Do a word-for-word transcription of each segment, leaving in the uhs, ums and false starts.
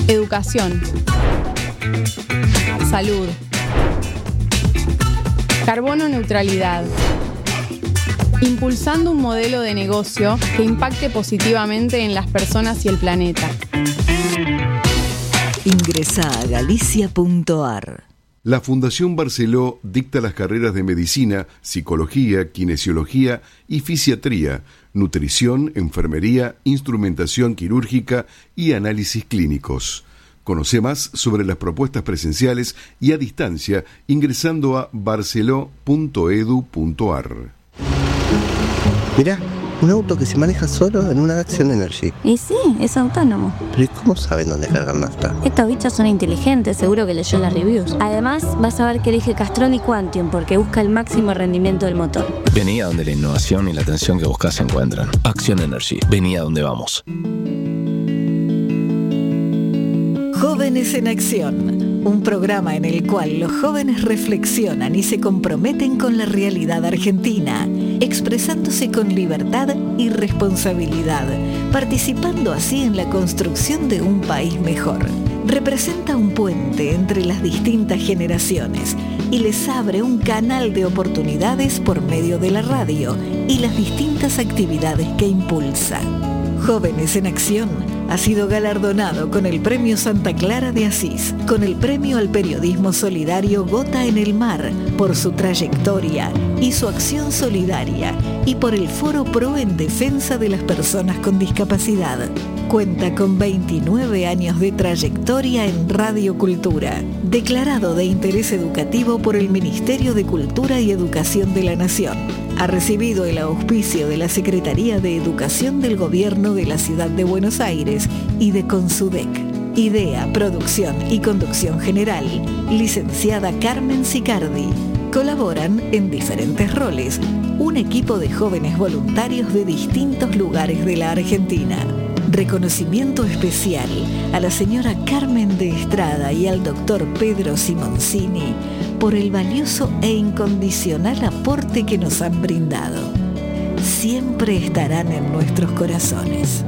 Educación. Salud. Carbono neutralidad. Impulsando un modelo de negocio que impacte positivamente en las personas y el planeta. Ingresa a galicia punto a r. La Fundación Barceló dicta las carreras de medicina, psicología, kinesiología y fisiatría, nutrición, enfermería, instrumentación quirúrgica y análisis clínicos. Conoce más sobre las propuestas presenciales y a distancia ingresando a barceló punto edu punto a r. Mirá, un auto que se maneja solo en una Action Energy. Y sí, es autónomo. Pero ¿y cómo saben dónde cargar nafta? Estos bichos son inteligentes, seguro que leyó las reviews. Además, vas a ver que elige Castrol y Quantium porque busca el máximo rendimiento del motor. Vení a donde la innovación y la atención que buscas se encuentran. Action Energy, vení a donde vamos. Jóvenes en Acción, un programa en el cual los jóvenes reflexionan y se comprometen con la realidad argentina, expresándose con libertad y responsabilidad, participando así en la construcción de un país mejor. Representa un puente entre las distintas generaciones y les abre un canal de oportunidades por medio de la radio y las distintas actividades que impulsa. Jóvenes en Acción ha sido galardonado con el Premio Santa Clara de Asís, con el Premio al Periodismo Solidario Gota en el Mar, por su trayectoria y su acción solidaria, y por el Foro Pro en defensa de las personas con discapacidad. Cuenta con veintinueve años de trayectoria en Radio Cultura, declarado de interés educativo por el Ministerio de Cultura y Educación de la Nación. Ha recibido el auspicio de la Secretaría de Educación del Gobierno de la Ciudad de Buenos Aires y de Consudec. Idea, producción y conducción general, licenciada Carmen Sicardi. Colaboran en diferentes roles un equipo de jóvenes voluntarios de distintos lugares de la Argentina. Reconocimiento especial a la señora Carmen de Estrada y al doctor Pedro Simoncini por el valioso e incondicional aporte que nos han brindado. Siempre estarán en nuestros corazones.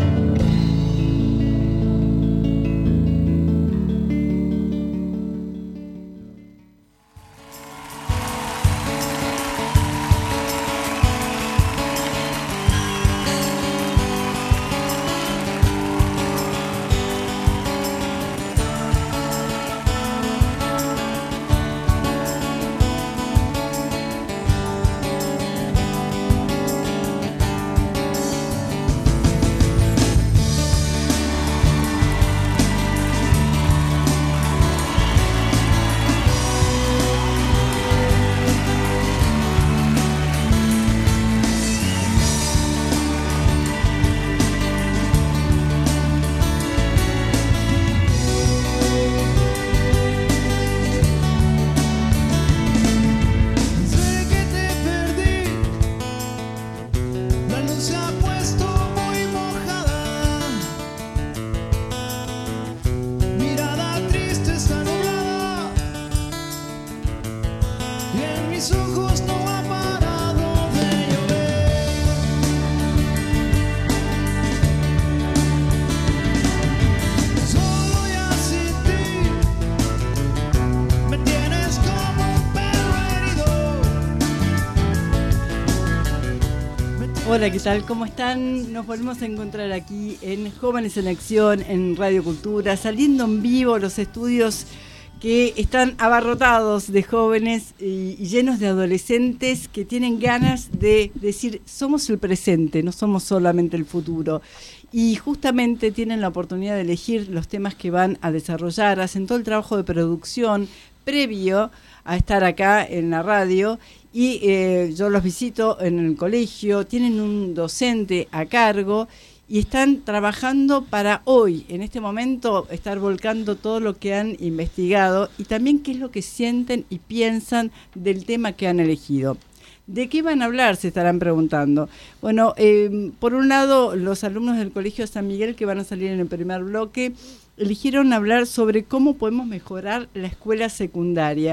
Hola, ¿qué tal? ¿Cómo están? Nos volvemos a encontrar aquí en Jóvenes en Acción, en Radio Cultura, saliendo en vivo los estudios que están abarrotados de jóvenes y, y llenos de adolescentes que tienen ganas de decir, somos el presente, no somos solamente el futuro. Y justamente tienen la oportunidad de elegir los temas que van a desarrollar, hacen todo el trabajo de producción previo a estar acá en la radio. Y eh, yo los visito en el colegio, tienen un docente a cargo y están trabajando para hoy, en este momento, estar volcando todo lo que han investigado y también qué es lo que sienten y piensan del tema que han elegido. ¿De qué van a hablar? Se estarán preguntando. Bueno, eh, por un lado, los alumnos del Colegio San Miguel, que van a salir en el primer bloque, eligieron hablar sobre cómo podemos mejorar la escuela secundaria.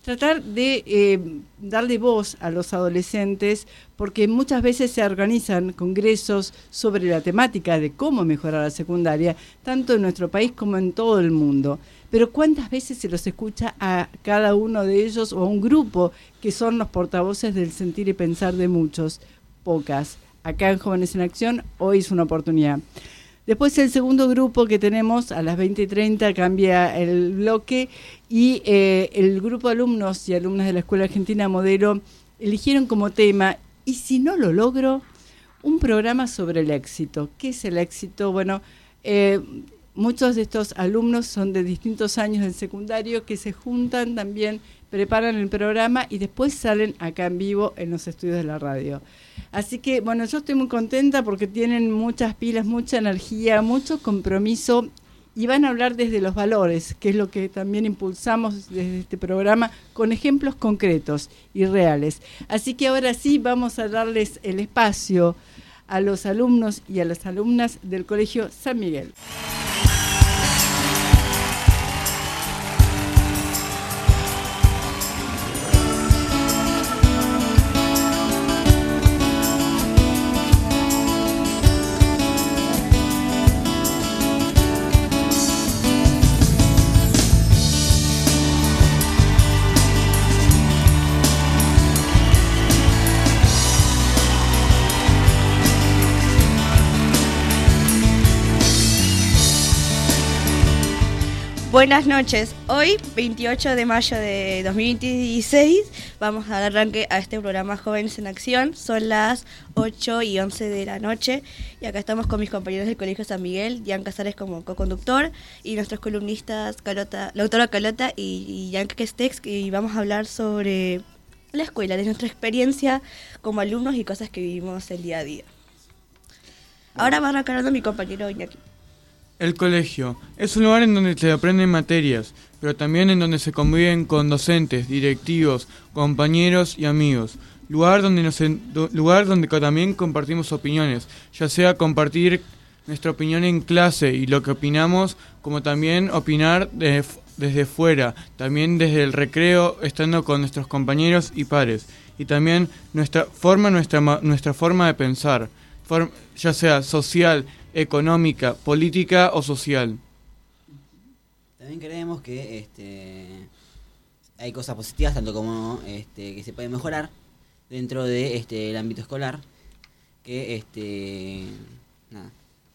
tratar de eh, darle voz a los adolescentes, porque muchas veces se organizan congresos sobre la temática de cómo mejorar la secundaria, tanto en nuestro país como en todo el mundo. Pero ¿cuántas veces se los escucha a cada uno de ellos o a un grupo que son los portavoces del sentir y pensar de muchos? Pocas. Acá en Jóvenes en Acción hoy es una oportunidad. Después el segundo grupo que tenemos a las veinte y treinta cambia el bloque y eh, el grupo de alumnos y alumnas de la Escuela Argentina Modelo eligieron como tema, y si no lo logro, un programa sobre el éxito. ¿Qué es el éxito? Bueno, eh, muchos de estos alumnos son de distintos años del secundario que se juntan también, preparan el programa y después salen acá en vivo en los estudios de la radio. Así que, bueno, yo estoy muy contenta porque tienen muchas pilas, mucha energía, mucho compromiso y van a hablar desde los valores, que es lo que también impulsamos desde este programa, con ejemplos concretos y reales. Así que ahora sí vamos a darles el espacio a los alumnos y a las alumnas del Colegio San Miguel. Buenas noches. Hoy, veintiocho de mayo de dos mil veintiséis, vamos a dar arranque a este programa Jóvenes en Acción. Son las ocho y once de la noche y acá estamos con mis compañeros del Colegio San Miguel, Jan Casares como co-conductor y nuestros columnistas, Carlota, la autora Carlota y, y Jan Kestex, y vamos a hablar sobre la escuela, de nuestra experiencia como alumnos y cosas que vivimos el día a día. Ahora va arrancando mi compañero Iñaki. El colegio es un lugar en donde se aprenden materias, pero también en donde se conviven con docentes, directivos, compañeros y amigos. Lugar donde, nos, lugar donde también compartimos opiniones, ya sea compartir nuestra opinión en clase y lo que opinamos, como también opinar de, desde fuera, también desde el recreo, estando con nuestros compañeros y pares. Y también nuestra forma, nuestra, nuestra forma de pensar, form, ya sea social, económica, política o social. También creemos que este, hay cosas positivas, tanto como este, que se pueden mejorar dentro de este, el ámbito escolar, que este, nada.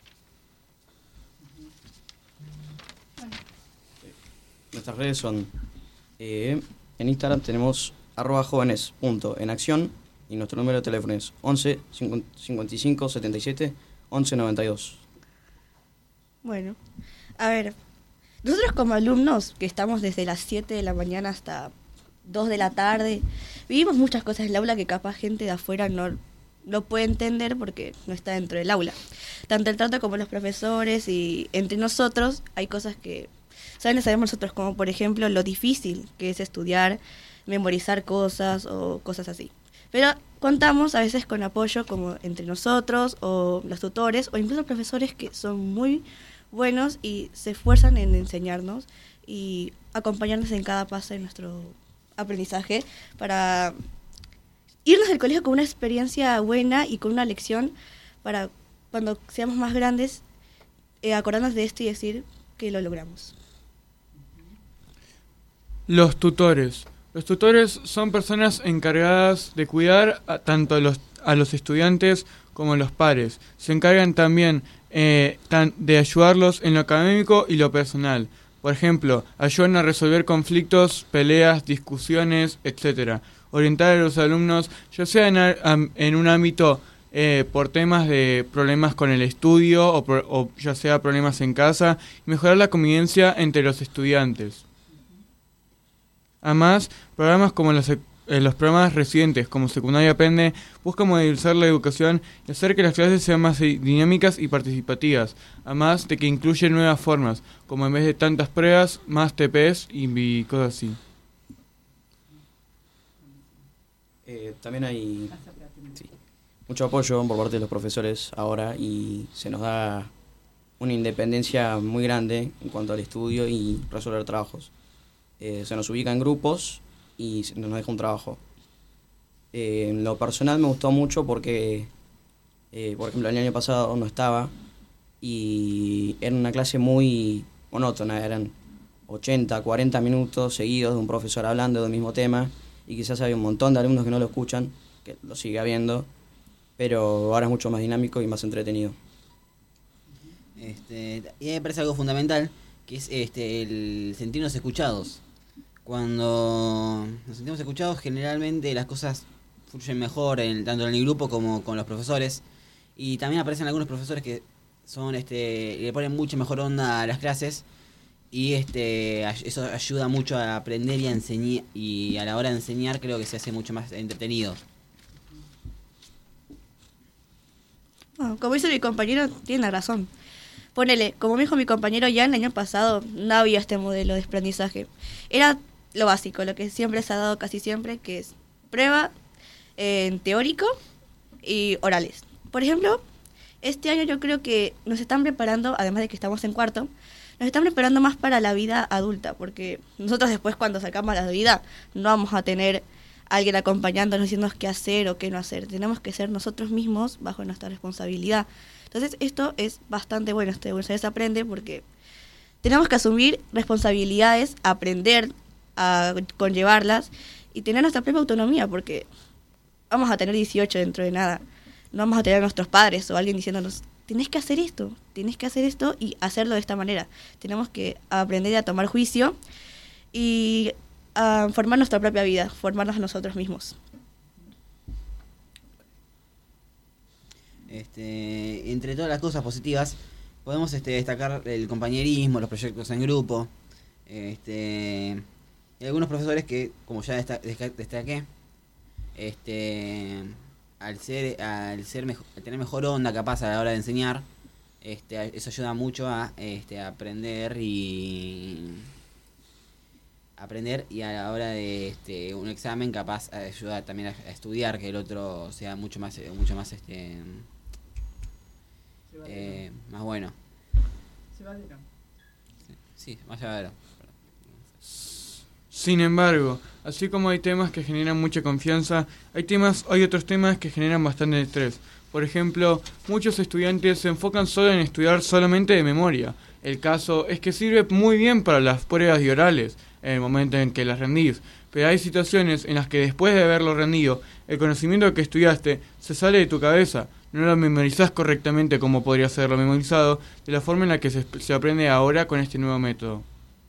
Nuestras redes son, eh, en Instagram tenemos arroba jóvenes punto en acción y nuestro número de teléfono es once cincuenta y cinco setenta y siete once noventa y dos. Bueno, a ver, nosotros como alumnos, que estamos desde las siete de la mañana hasta dos de la tarde, vivimos muchas cosas en el aula que capaz gente de afuera no, no puede entender porque no está dentro del aula. Tanto el trato como los profesores y entre nosotros hay cosas que saben sabemos nosotros, como por ejemplo lo difícil que es estudiar, memorizar cosas o cosas así. Pero contamos a veces con apoyo como entre nosotros o los tutores o incluso profesores que son muy buenos y se esfuerzan en enseñarnos y acompañarnos en cada paso de nuestro aprendizaje para irnos del colegio con una experiencia buena y con una lección para cuando seamos más grandes eh, acordarnos de esto y decir que lo logramos. Los tutores. Los tutores son personas encargadas de cuidar a, tanto a los, a los estudiantes como a los pares. Se encargan también eh, tan, de ayudarlos en lo académico y lo personal. Por ejemplo, ayudan a resolver conflictos, peleas, discusiones, etcétera. Orientar a los alumnos, ya sea en, en un ámbito eh, por temas de problemas con el estudio o, por, o ya sea problemas en casa, y mejorar la convivencia entre los estudiantes. Además, programas como los, eh, los programas recientes como Secundaria Aprende buscan modernizar la educación y hacer que las clases sean más dinámicas y participativas, además de que incluyen nuevas formas, como en vez de tantas pruebas, más T Ps y, y cosas así. Eh, también hay sí, mucho apoyo por parte de los profesores ahora y se nos da una independencia muy grande en cuanto al estudio y resolver trabajos. Eh, se nos ubica en grupos y nos deja un trabajo. Eh, en lo personal me gustó mucho porque, eh, por ejemplo, el año pasado no estaba y era una clase muy monótona, eran ochenta, cuarenta minutos seguidos de un profesor hablando del mismo tema y quizás hay un montón de alumnos que no lo escuchan, que lo sigue habiendo, pero ahora es mucho más dinámico y más entretenido. Este, y a mí me parece algo fundamental, que es este, el sentirnos escuchados. Cuando nos sentimos escuchados, generalmente las cosas fluyen mejor, en, tanto en el grupo como con los profesores. Y también aparecen algunos profesores que son este le ponen mucha mejor onda a las clases. Y este eso ayuda mucho a aprender y a enseñar. Y a la hora de enseñar creo que se hace mucho más entretenido. Bueno, como dice mi compañero, tiene razón. Ponele, como me dijo mi compañero, ya el año pasado no había este modelo de aprendizaje. Era lo básico, lo que siempre se ha dado casi siempre, que es prueba en eh, teórico y orales. Por ejemplo, este año yo creo que nos están preparando, además de que estamos en cuarto, nos están preparando más para la vida adulta, porque nosotros después cuando sacamos la vida no vamos a tener alguien acompañándonos diciéndonos qué hacer o qué no hacer. Tenemos que ser nosotros mismos bajo nuestra responsabilidad. Entonces esto es bastante bueno, este Buenos Aires Aprende, porque tenemos que asumir responsabilidades, aprender a conllevarlas y tener nuestra propia autonomía, porque vamos a tener dieciocho dentro de nada. No vamos a tener a nuestros padres o alguien diciéndonos, tenés que hacer esto, tenés que hacer esto y hacerlo de esta manera. Tenemos que aprender a tomar juicio y a formar nuestra propia vida, formarnos a nosotros mismos. Este, entre todas las cosas positivas podemos este, destacar el compañerismo, los proyectos en grupo, este, y algunos profesores que, como ya desta- destaqué, este, al ser, al ser mejor, al tener mejor onda capaz a la hora de enseñar, este, eso ayuda mucho a este, aprender y aprender y a la hora de este, un examen capaz ayuda también a, a estudiar, que el otro sea mucho más, mucho más este. Eh, más bueno. Llevadero. Sí, sí, más llevadero. Sin embargo, así como hay temas que generan mucha confianza, hay temas, hay otros temas que generan bastante estrés. Por ejemplo, muchos estudiantes se enfocan solo en estudiar solamente de memoria. El caso es que sirve muy bien para las pruebas y orales, en el momento en que las rendís. Pero hay situaciones en las que después de haberlo rendido, el conocimiento que estudiaste se sale de tu cabeza. No lo memorizás correctamente como podría serlo memorizado, de la forma en la que se, se aprende ahora con este nuevo método.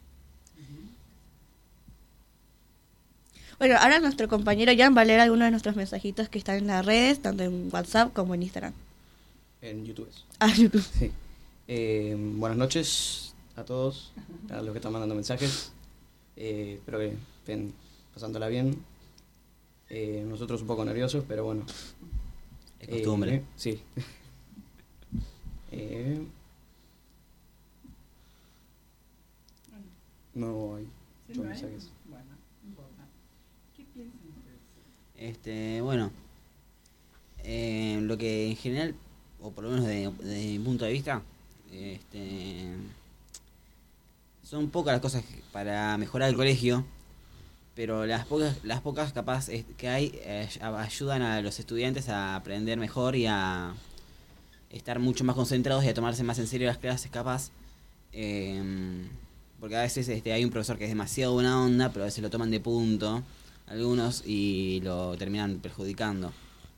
Bueno, ahora nuestro compañero Jan va a leer algunos de nuestros mensajitos que están en las redes, tanto en WhatsApp como en Instagram. En YouTube. Ah, YouTube. Sí. Eh, buenas noches a todos, a los que están mandando mensajes. Eh, espero que estén pasándola bien. Eh, nosotros un poco nerviosos, pero bueno. Es costumbre. Eh, sí. eh, no hay muchos mensajes. Bueno, no importa. ¿Qué piensan ustedes? Este, bueno, eh, lo que en general, o por lo menos desde de mi punto de vista, este, son pocas las cosas para mejorar el colegio, pero las pocas, las pocas capaz que hay eh, ayudan a los estudiantes a aprender mejor y a estar mucho más concentrados y a tomarse más en serio las clases capaz, eh, porque a veces este, hay un profesor que es demasiado buena onda, pero a veces lo toman de punto algunos y lo terminan perjudicando.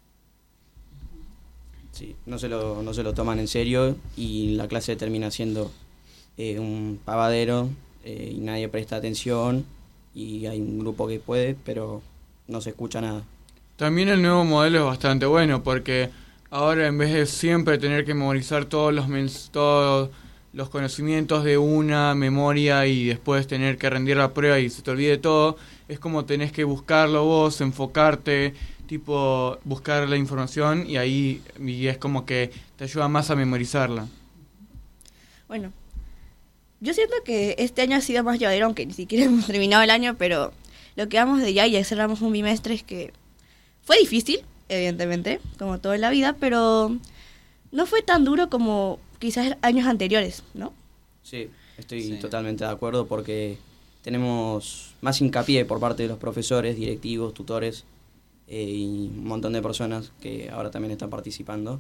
Sí, no se lo, no se lo toman en serio y la clase termina siendo eh, un pavadero eh, y nadie presta atención y hay un grupo que puede, pero no se escucha nada. También el nuevo modelo es bastante bueno porque ahora en vez de siempre tener que memorizar todos los mens- todos los conocimientos de una memoria y después tener que rendir la prueba y se te olvide todo, es como tenés que buscarlo vos, enfocarte, tipo buscar la información y ahí y es como que te ayuda más a memorizarla. Bueno, yo siento que este año ha sido más llevadero, aunque ni siquiera hemos terminado el año, pero lo que vamos de ya y ya cerramos un bimestre es que fue difícil, evidentemente, como todo en la vida, pero no fue tan duro como quizás años anteriores, ¿no? Sí, estoy Sí. totalmente de acuerdo porque tenemos más hincapié por parte de los profesores, directivos, tutores eh, y un montón de personas que ahora también están participando.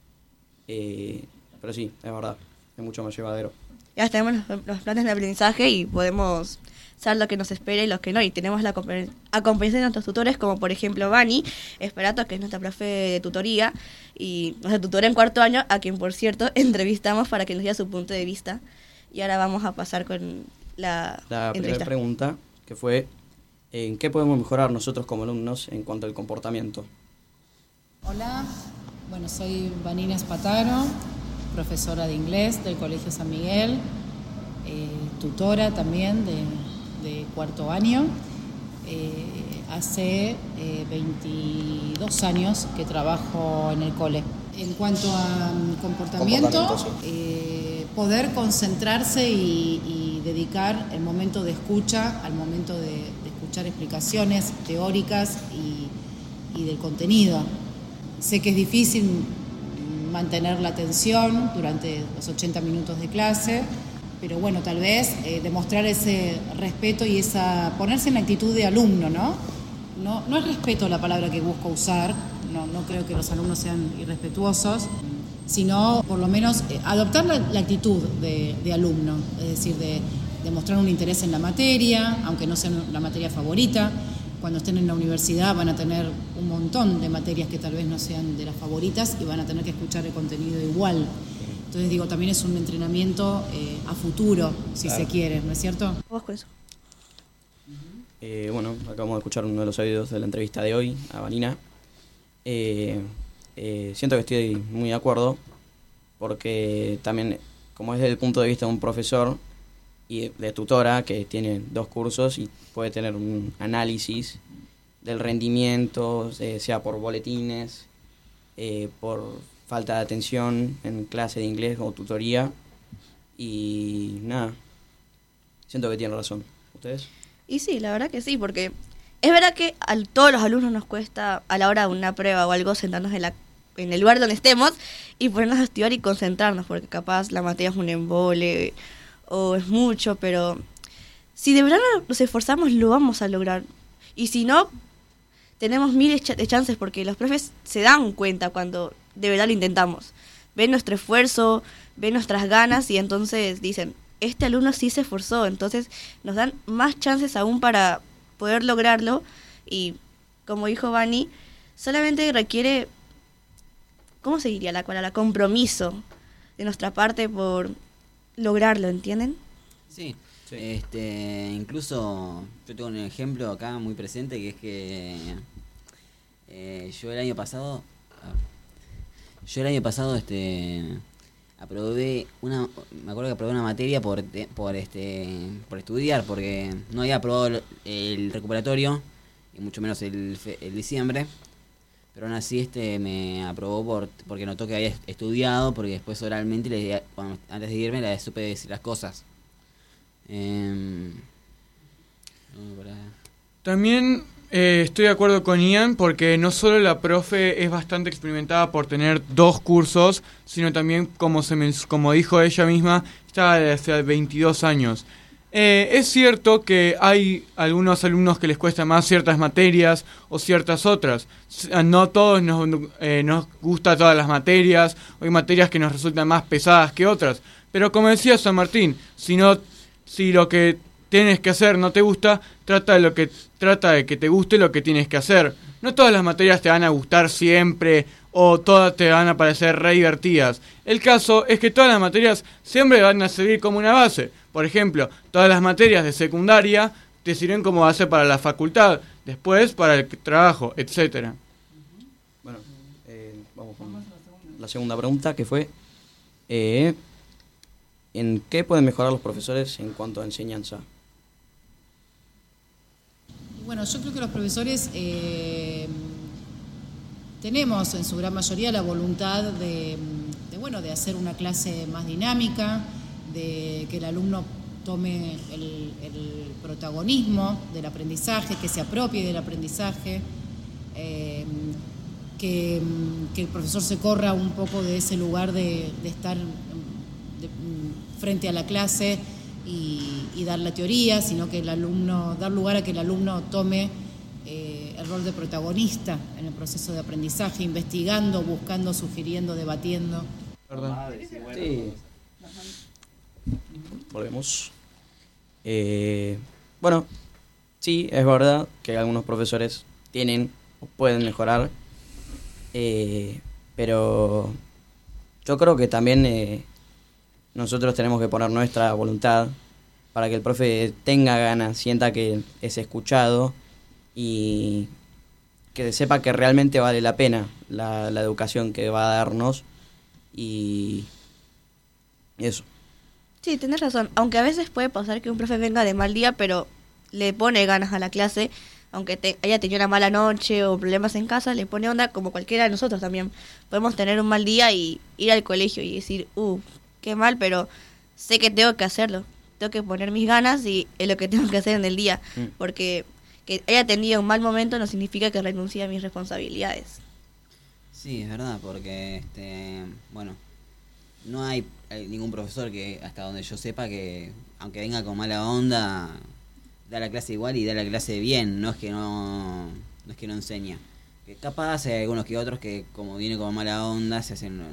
Eh, pero sí, es verdad, es mucho más llevadero. Ya tenemos los, los planes de aprendizaje y podemos saber lo que nos espera y lo que no. Y tenemos la acompañación de nuestros tutores, como por ejemplo Vani Esperato, que es nuestra profe de tutoría, y nuestra tutora en cuarto año, a quien por cierto entrevistamos para que nos diera su punto de vista. Y ahora vamos a pasar con la, la entrevista. primera pregunta, que fue, ¿en qué podemos mejorar nosotros como alumnos en cuanto al comportamiento? Hola, bueno, soy Vanina Espataro, profesora de inglés del Colegio San Miguel, eh, tutora también de, de cuarto año. Eh, hace eh, veintidós años que trabajo en el cole. En cuanto a um, comportamiento, comportamiento sí. eh, poder concentrarse y, y dedicar el momento de escucha al momento de, de escuchar explicaciones teóricas y, y del contenido. Sé que es difícil mantener la atención durante los ochenta minutos de clase, pero bueno, tal vez eh, demostrar ese respeto y esa ponerse en actitud de alumno, ¿no? No, no es respeto la palabra que busco usar, no, no creo que los alumnos sean irrespetuosos, sino por lo menos eh, adoptar la, la actitud de, de alumno, es decir, de, de mostrar un interés en la materia, aunque no sea la materia favorita. Cuando estén en la universidad van a tener un montón de materias que tal vez no sean de las favoritas y van a tener que escuchar el contenido igual. Entonces digo, también es un entrenamiento eh, a futuro, si claro. se quiere, ¿no es cierto? ¿Vos con eso? Eh, bueno, acabamos de escuchar uno de los audios de la entrevista de hoy a Vanina. Eh, eh, siento que estoy muy de acuerdo, porque también, como es desde el punto de vista de un profesor y de tutora que tiene dos cursos y puede tener un análisis del rendimiento, eh, sea por boletines, eh, por falta de atención en clase de inglés o tutoría, y nada, siento que tiene razón. ¿Ustedes? Y sí, la verdad que sí, porque es verdad que a todos los alumnos nos cuesta a la hora de una prueba o algo sentarnos en, la, en el lugar donde estemos y ponernos a estudiar y concentrarnos, porque capaz la materia es un embole o es mucho, pero si de verdad nos esforzamos lo vamos a lograr. Y si no, tenemos miles de chances, porque los profes se dan cuenta cuando de verdad lo intentamos. Ven nuestro esfuerzo, ven nuestras ganas y entonces dicen, este alumno sí se esforzó, entonces nos dan más chances aún para poder lograrlo. Y como dijo Vani, solamente requiere, ¿cómo se diría la palabra? Compromiso de nuestra parte por lograrlo, ¿entienden? Sí, sí. Este, incluso yo tengo un ejemplo acá muy presente, que es que eh, yo el año pasado, yo el año pasado, este, aprobé una, me acuerdo que aprobé una materia por, por este, por estudiar, porque no había aprobado el, el recuperatorio y mucho menos el, el diciembre. Pero aún así este me aprobó por, porque notó que había estudiado, porque después oralmente, le, cuando, antes de irme, le supe decir las cosas. Eh, También eh, estoy de acuerdo con Ian, porque no solo la profe es bastante experimentada por tener dos cursos, sino también, como, se me, como dijo ella misma, está desde hace veintidós años. Eh, es cierto que hay algunos alumnos que les cuesta más ciertas materias o ciertas otras. No todos nos, eh, nos gusta todas las materias, o hay materias que nos resultan más pesadas que otras. Pero como decía San Martín, si no, si lo que tienes que hacer no te gusta, trata de lo que trata de que te guste lo que tienes que hacer. No todas las materias te van a gustar siempre, o todas te van a parecer re divertidas. El caso es que todas las materias siempre van a servir como una base. Por ejemplo, todas las materias de secundaria te sirven como base para la facultad, después para el trabajo, etcétera. Bueno, eh, vamos con la segunda pregunta, que fue eh, ¿en qué pueden mejorar los profesores en cuanto a enseñanza? Bueno, yo creo que los profesores eh, tenemos en su gran mayoría la voluntad de, de, bueno, de hacer una clase más dinámica, de que el alumno tome el, el protagonismo del aprendizaje, que se apropie del aprendizaje, eh, que, que el profesor se corra un poco de ese lugar de, de estar de, frente a la clase y, y dar la teoría, sino que el alumno, dar lugar a que el alumno tome eh, el rol de protagonista en el proceso de aprendizaje, investigando, buscando, sugiriendo, debatiendo. ¿Verdad? Sí. Volvemos. Eh, bueno, sí, es verdad que algunos profesores tienen o pueden mejorar, eh, pero yo creo que también eh, nosotros tenemos que poner nuestra voluntad para que el profe tenga ganas, sienta que es escuchado y que sepa que realmente vale la pena la, la educación que va a darnos y eso. Sí, tenés razón. Aunque a veces puede pasar que un profe venga de mal día, pero le pone ganas a la clase, aunque te, haya tenido una mala noche o problemas en casa, le pone onda como cualquiera de nosotros también. Podemos tener un mal día y ir al colegio y decir, uh, qué mal, pero sé que tengo que hacerlo. Tengo que poner mis ganas y es lo que tengo que hacer en el día. Mm. Porque que haya tenido un mal momento no significa que renuncie a mis responsabilidades. Sí, es verdad, porque, este, bueno, no hay ningún profesor que, hasta donde yo sepa, que aunque venga con mala onda, da la clase igual y da la clase bien, no es que no, no es que no enseña. Que capaz hay algunos que otros que, como viene con mala onda, se hacen,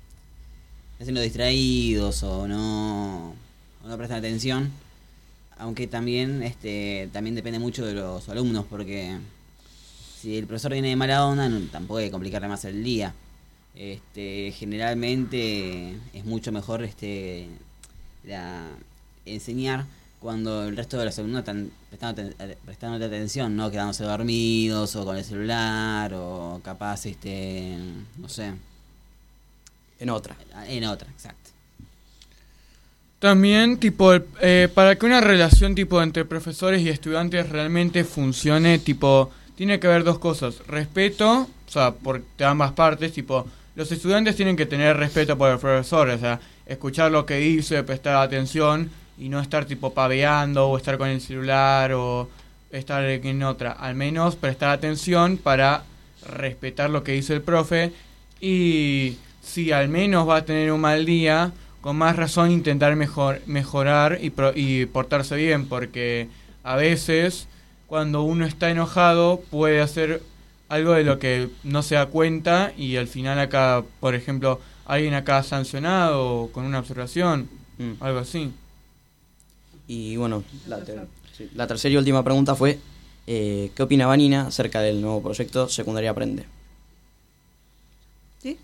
se hacen los distraídos o no, o no prestan atención. Aunque también, este, también depende mucho de los alumnos, porque si el profesor viene de mala onda, no, tampoco hay que complicarle más el día. Este, generalmente es mucho mejor este la, enseñar cuando el resto de los alumnos están prestando, prestando atención, no quedándose dormidos o con el celular o capaz este no sé en otra en otra exacto. También tipo eh, para que una relación tipo entre profesores y estudiantes realmente funcione, tipo tiene que haber dos cosas: respeto, o sea, por de ambas partes, tipo los estudiantes tienen que tener respeto por el profesor, o sea, escuchar lo que dice, prestar atención y no estar tipo paveando o estar con el celular o estar en otra. Al menos prestar atención para respetar lo que dice el profe y si al menos va a tener un mal día, con más razón intentar mejor, mejorar y, pro, y portarse bien, porque a veces cuando uno está enojado puede hacer algo de lo que no se da cuenta y al final acá, por ejemplo, alguien acá sancionado con una observación, mm. algo así. Y bueno, la, ter sí, la tercera y última pregunta fue, eh, ¿qué opina Vanina acerca del nuevo proyecto Secundaria Aprende? ¿Sí?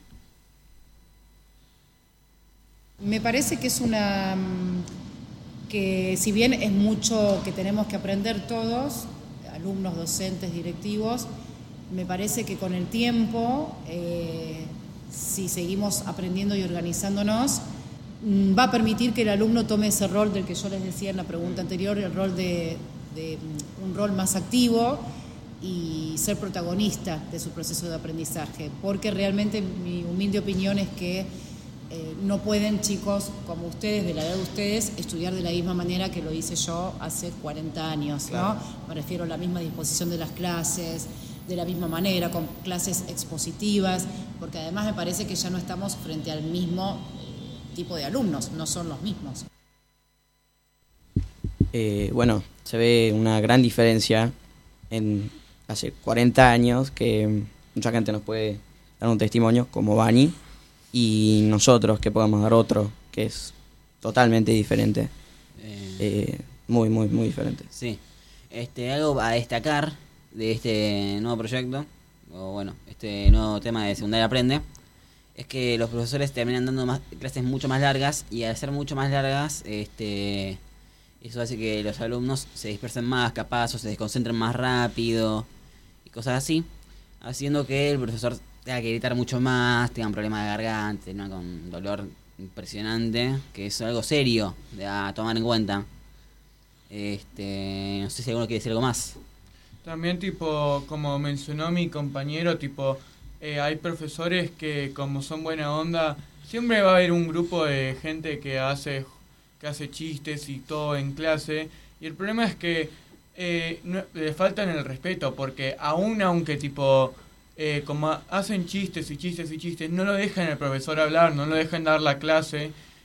Me parece que es una... que si bien es mucho que tenemos que aprender todos, alumnos, docentes, directivos, me parece que con el tiempo, eh, si seguimos aprendiendo y organizándonos, va a permitir que el alumno tome ese rol del que yo les decía en la pregunta anterior, el rol de, de un rol más activo y ser protagonista de su proceso de aprendizaje, porque realmente mi humilde opinión es que eh, no pueden chicos como ustedes, de la edad de ustedes, estudiar de la misma manera que lo hice yo hace cuarenta años, claro. ¿no? Me refiero a la misma disposición de las clases, de la misma manera, con clases expositivas, porque además me parece que ya no estamos frente al mismo eh, tipo de alumnos, no son los mismos. Eh, bueno, se ve una gran diferencia en hace cuarenta años, que mucha gente nos puede dar un testimonio, como Vani, y nosotros que podamos dar otro, que es totalmente diferente, eh, eh, muy, muy, muy diferente. Sí, este, algo a destacar de este nuevo proyecto, o bueno, este nuevo tema de Secundaria Aprende, es que los profesores terminan dando más, clases mucho más largas, y al ser mucho más largas, este eso hace que los alumnos se dispersen más, capaz, o se desconcentren más rápido, y cosas así, haciendo que el profesor tenga que gritar mucho más, tenga un problema de garganta, ¿no? Con dolor impresionante, que es algo serio de a tomar en cuenta. Este, no sé si alguno quiere decir algo más. También, tipo, como mencionó mi compañero, tipo, eh, hay profesores que, como son buena onda, siempre va a haber un grupo de gente que hace que hace chistes y todo en clase, y el problema es que eh, no, le faltan el respeto, porque aún aunque, tipo, eh, como hacen chistes y chistes y chistes, no lo dejan el profesor hablar, no lo dejan dar la clase,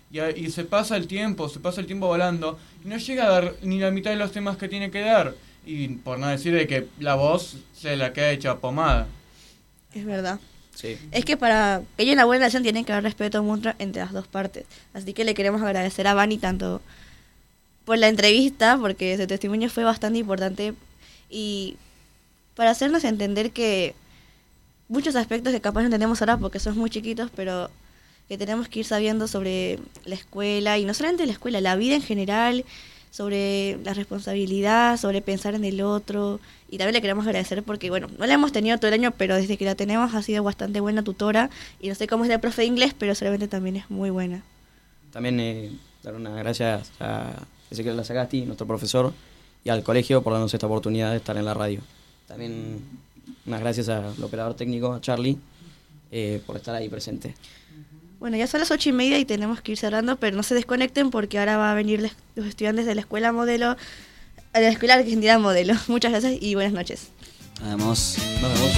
y, a, y se pasa el tiempo, se pasa el tiempo volando y no llega a dar ni la mitad de los temas que tiene que dar. Y por no decir de que la voz se la queda hecha pomada. Es verdad. Sí. Es que para que haya una buena relación tiene que haber respeto mutuo entre las dos partes. Así que le queremos agradecer a Vani tanto por la entrevista, porque su testimonio fue bastante importante, y para hacernos entender que muchos aspectos que capaz no entendemos ahora porque somos muy chiquitos, pero que tenemos que ir sabiendo sobre la escuela, y no solamente la escuela, la vida en general, sobre la responsabilidad, sobre pensar en el otro. Y también le queremos agradecer porque, bueno, no la hemos tenido todo el año, pero desde que la tenemos ha sido bastante buena tutora, y no sé cómo es la profe de inglés, pero seguramente también es muy buena. También eh, dar unas gracias a Ezequiel Lazagasti, nuestro profesor, y al colegio por darnos esta oportunidad de estar en la radio. También unas gracias al operador técnico, a Charlie, eh, por estar ahí presente. Bueno, ya son las ocho y media y tenemos que ir cerrando, pero no se desconecten porque ahora van a venir les- los estudiantes de la Escuela Modelo, a la Escuela Argentina Modelo. Muchas gracias y buenas noches. Nos vemos. Nos vemos.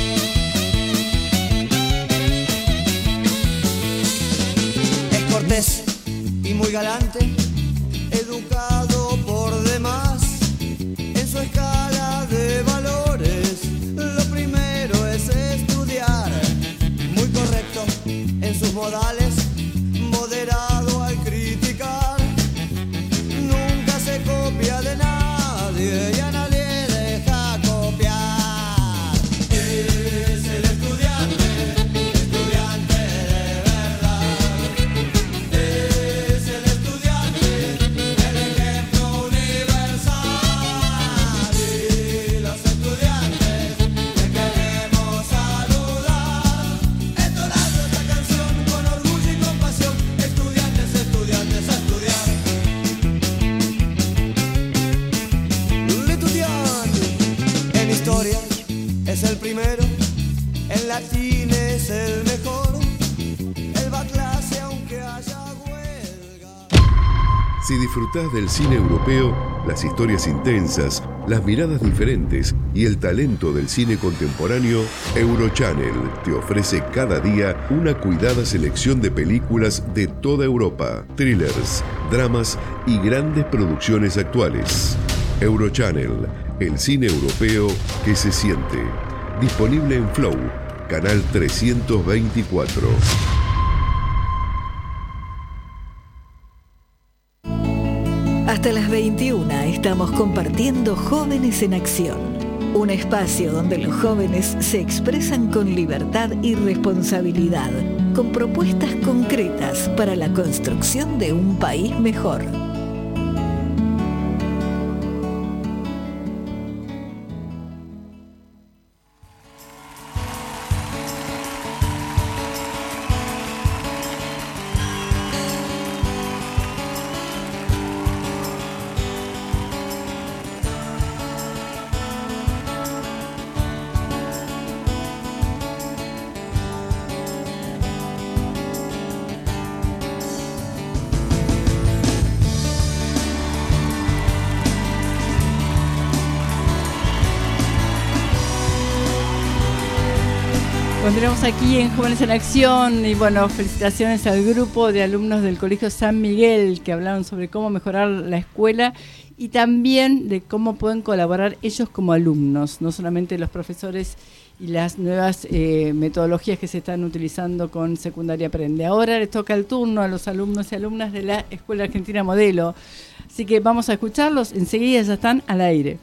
Es cortés y muy galante, educado por demás. En su escala de valores, lo primero es estudiar. Muy correcto en sus modales, moderado al criticar. Nunca se copia de nadie y a nadie deja copiar. Es el estudiante, estudiante de verdad. Es el estudiante, el ejemplo universal. Y los estudiantes te queremos saludar, entonando esta canción con orgullo y compasión. Estudiantes, estudiantes, a estudiar. Estudiante en historia es el primero, en latín es el mejor. Él va a clase aunque haya huelga. Si disfrutás del cine europeo, las historias intensas, las miradas diferentes y el talento del cine contemporáneo, Eurochannel te ofrece cada día una cuidada selección de películas de toda Europa, thrillers, dramas y grandes producciones actuales. Eurochannel, el cine europeo que se siente. Disponible en Flow, canal trescientos veinticuatro. Hasta las veintiuna estamos compartiendo Jóvenes en Acción, un espacio donde los jóvenes se expresan con libertad y responsabilidad, con propuestas concretas para la construcción de un país mejor. Continuamos aquí en Jóvenes en Acción y bueno, felicitaciones al grupo de alumnos del Colegio San Miguel que hablaron sobre cómo mejorar la escuela y también de cómo pueden colaborar ellos como alumnos, no solamente los profesores y las nuevas eh, metodologías que se están utilizando con Secundaria Aprende. Ahora les toca el turno a los alumnos y alumnas de la Escuela Argentina Modelo, así que vamos a escucharlos, enseguida ya están al aire.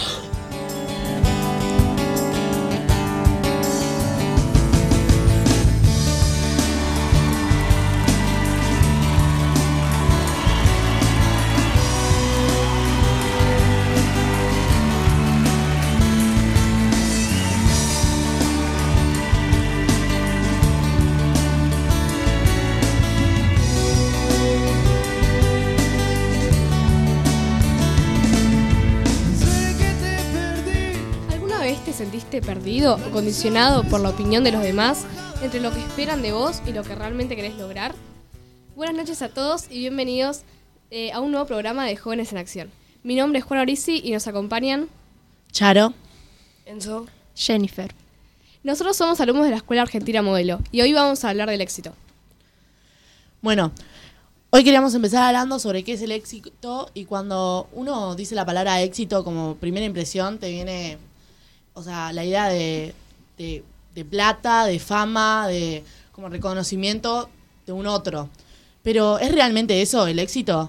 sentiste perdido o condicionado por la opinión de los demás entre lo que esperan de vos y lo que realmente querés lograr? Buenas noches a todos y bienvenidos eh, a un nuevo programa de Jóvenes en Acción. Mi nombre es Juan Orisi y nos acompañan Charo, Enzo, Jennifer. Nosotros somos alumnos de la Escuela Argentina Modelo y hoy vamos a hablar del éxito. Bueno, Hoy queríamos empezar hablando sobre qué es el éxito, y cuando uno dice la palabra éxito como primera impresión te viene, o sea, la idea de, de, de plata, de fama, de como reconocimiento de un otro. Pero ¿es realmente eso el éxito?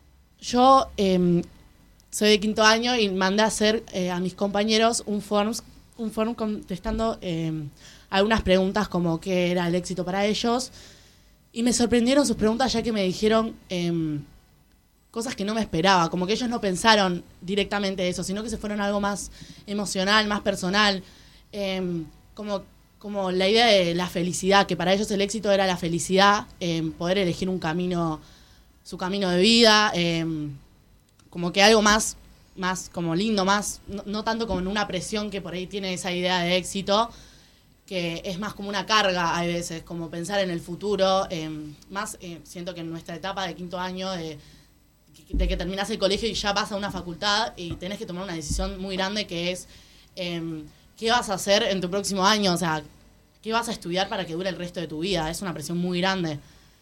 Yo eh, soy de quinto año y mandé a hacer eh, a mis compañeros un form, un form contestando eh, algunas preguntas como qué era el éxito para ellos. Y me sorprendieron sus preguntas, ya que me dijeron eh, cosas que no me esperaba. Como que ellos no pensaron directamente eso, sino que se fueron a algo más emocional, más personal. Eh, como, como la idea de la felicidad, que para ellos el éxito era la felicidad, eh, poder elegir un camino, su camino de vida. Eh, como que algo más, más como lindo, más no, no tanto como en una presión que por ahí tiene esa idea de éxito, que es más como una carga a veces, como pensar en el futuro, eh, más eh, siento que en nuestra etapa de quinto año, de, de que terminás el colegio y ya vas a una facultad y tenés que tomar una decisión muy grande que es eh, qué vas a hacer en tu próximo año, o sea, qué vas a estudiar para que dure el resto de tu vida, es una presión muy grande.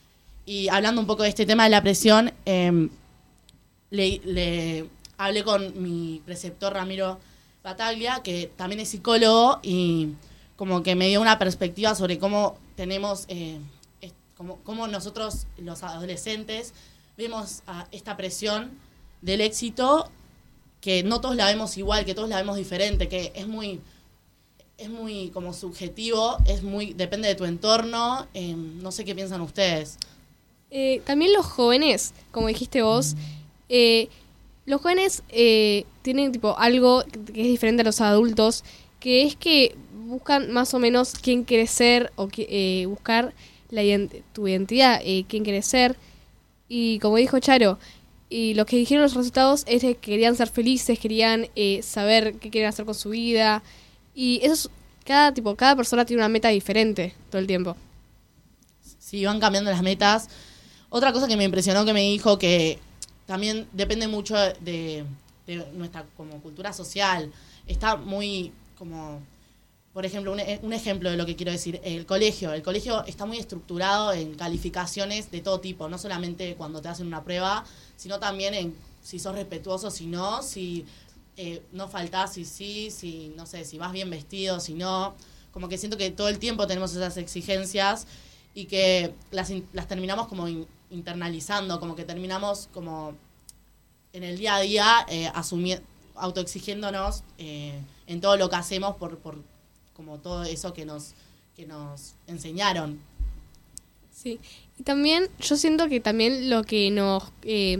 Y hablando un poco de este tema de la presión, eh, le, le hablé con mi preceptor Ramiro Bataglia, que también es psicólogo, y como que me dio una perspectiva sobre cómo tenemos, eh, es, cómo, cómo nosotros los adolescentes vemos a esta presión del éxito, que no todos la vemos igual, que todos la vemos diferente, que es muy, es muy como subjetivo, es muy, depende de tu entorno, eh, no sé qué piensan ustedes. Eh, también los jóvenes, como dijiste vos, eh, los jóvenes eh, tienen tipo algo que es diferente a los adultos, que es que buscan más o menos quién quieres ser, o que, eh, buscar la ident- tu identidad, eh, quién quieres ser. Y como dijo Charo, y lo que dijeron los resultados es que querían ser felices, querían eh, saber qué quieren hacer con su vida. Y eso es, cada tipo, cada persona tiene una meta diferente todo el tiempo. Sí, van cambiando las metas. Otra cosa que me impresionó que me dijo, que también depende mucho de, de nuestra como cultura social. Está muy como... Por ejemplo, un, un ejemplo de lo que quiero decir, el colegio. El colegio está muy estructurado en calificaciones de todo tipo, no solamente cuando te hacen una prueba, sino también en si sos respetuoso, si no, si eh, no faltás, si sí, si no sé, si vas bien vestido, si no. Como que siento que todo el tiempo tenemos esas exigencias y que las, las terminamos como in, internalizando, como que terminamos como en el día a día eh, asumi- autoexigiéndonos eh, en todo lo que hacemos por... por como todo eso que nos que nos enseñaron. Sí, y también yo siento que también lo que nos eh,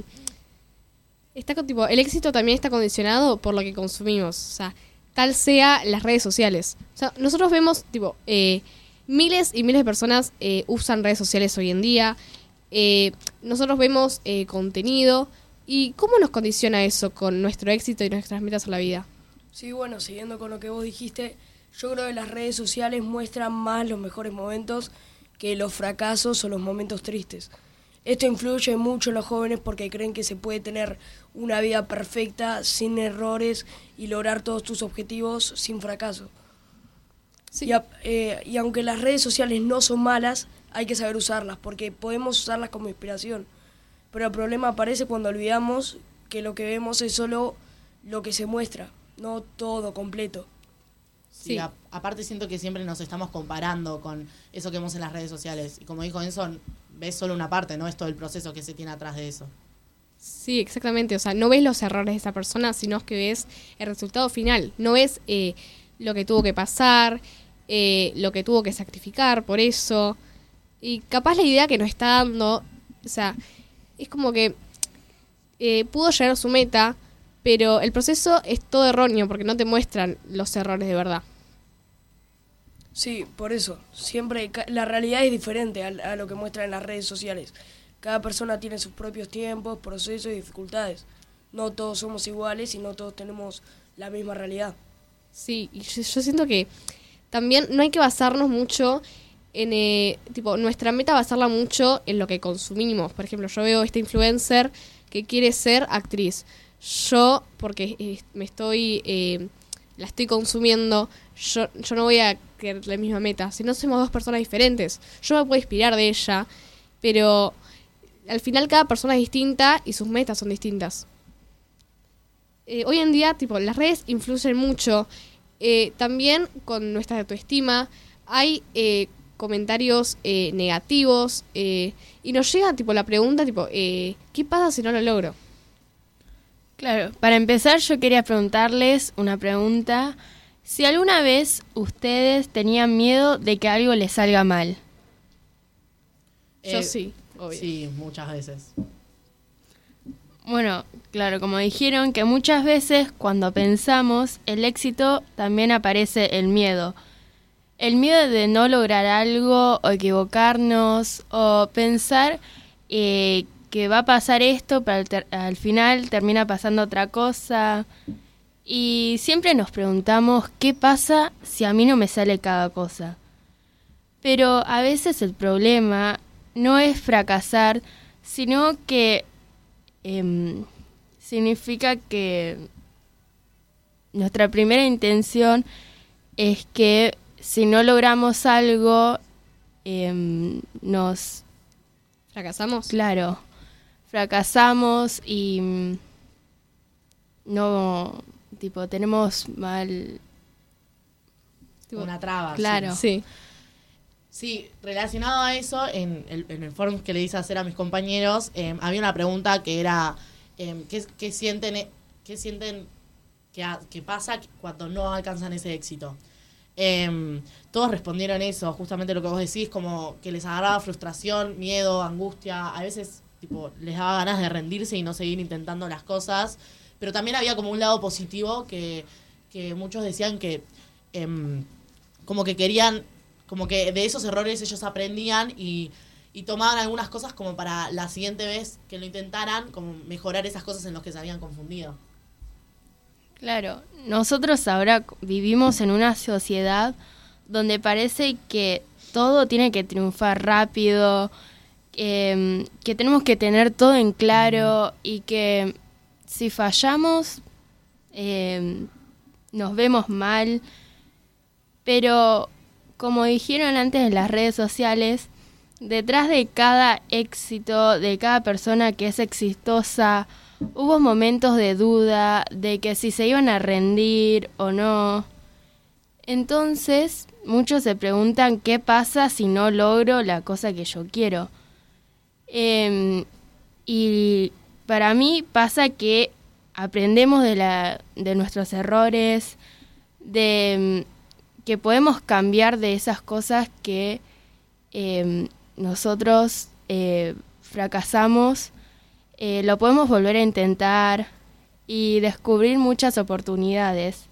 está con, tipo, el éxito también está condicionado por lo que consumimos, o sea, tal sea las redes sociales. O sea, nosotros vemos tipo eh, miles y miles de personas eh, usan redes sociales hoy en día. Eh, nosotros vemos eh, contenido, y cómo nos condiciona eso con nuestro éxito y nuestras metas en la vida. Sí, bueno, siguiendo con lo que vos dijiste, yo creo que las redes sociales muestran más los mejores momentos que los fracasos o los momentos tristes. Esto influye mucho en los jóvenes porque creen que se puede tener una vida perfecta, sin errores, y lograr todos tus objetivos sin fracaso. Sí. Y, a, eh, y aunque las redes sociales no son malas, hay que saber usarlas, porque podemos usarlas como inspiración. Pero el problema aparece cuando olvidamos que lo que vemos es solo lo que se muestra, no todo completo. Sí, Sí. A, aparte siento que siempre nos estamos comparando con eso que vemos en las redes sociales. Y como dijo Enzo, ves solo una parte, no es todo el proceso que se tiene atrás de eso. Sí, exactamente. O sea, no ves los errores de esa persona, sino que ves el resultado final. No ves eh, lo que tuvo que pasar, eh, lo que tuvo que sacrificar por eso. Y capaz la idea que nos está dando, o sea, es como que eh, pudo llegar a su meta, pero el proceso es todo erróneo porque no te muestran los errores de verdad. Sí, por eso. Siempre ca- la realidad es diferente a, a lo que muestran en las redes sociales. Cada persona tiene sus propios tiempos, procesos y dificultades. No todos somos iguales y no todos tenemos la misma realidad. Sí, y yo, yo siento que también no hay que basarnos mucho en, eh, tipo, nuestra meta basarla mucho en lo que consumimos. Por ejemplo, yo veo esta influencer que quiere ser actriz. Yo, porque eh, me estoy, eh, la estoy consumiendo, yo, yo no voy a querer la misma meta. Si no, somos dos personas diferentes. Yo me puedo inspirar de ella, pero al final cada persona es distinta y sus metas son distintas. Eh, hoy en día, tipo, las redes influyen mucho. Eh, también con nuestra autoestima hay eh, comentarios eh, negativos eh, y nos llega tipo la pregunta tipo eh, ¿qué pasa si no lo logro? Claro, para empezar yo quería preguntarles una pregunta. Si alguna vez ustedes tenían miedo de que algo les salga mal. Yo Eh, sí, obvio. Sí, muchas veces. Bueno, claro, como dijeron que muchas veces cuando pensamos el éxito también aparece el miedo. El miedo de no lograr algo o equivocarnos o pensar eh, que va a pasar esto, pero al, ter- al final termina pasando otra cosa. Y siempre nos preguntamos qué pasa si a mí no me sale cada cosa. Pero a veces el problema no es fracasar, sino que eh, significa que nuestra primera intención es que si no logramos algo, eh, nos... ¿Fracasamos? Claro, fracasamos y mm, no, tipo, tenemos mal... Tipo, una traba. Claro. Sí. Sí, relacionado a eso, en el, en el foro que le hice hacer a mis compañeros, eh, había una pregunta que era, eh, ¿qué, qué sienten, qué sienten que, ha- que pasa cuando no alcanzan ese éxito? Eh, todos respondieron eso, justamente lo que vos decís, como que les agarraba frustración, miedo, angustia, a veces tipo les daba ganas de rendirse y no seguir intentando las cosas, pero también había como un lado positivo que, que muchos decían que em, como que querían, como que de esos errores ellos aprendían y, y tomaban algunas cosas como para la siguiente vez que lo intentaran, como mejorar esas cosas en las que se habían confundido. Claro, nosotros ahora vivimos en una sociedad donde parece que todo tiene que triunfar rápido, eh, que tenemos que tener todo en claro y que si fallamos eh, nos vemos mal. Pero como dijeron antes en las redes sociales, detrás de cada éxito, de cada persona que es exitosa, hubo momentos de duda, de que si se iban a rendir o no. Entonces, muchos se preguntan qué pasa si no logro la cosa que yo quiero. Eh, y para mí pasa que aprendemos de, la, de nuestros errores, de que podemos cambiar de esas cosas que eh, nosotros eh, fracasamos. Eh, lo podemos volver a intentar y descubrir muchas oportunidades.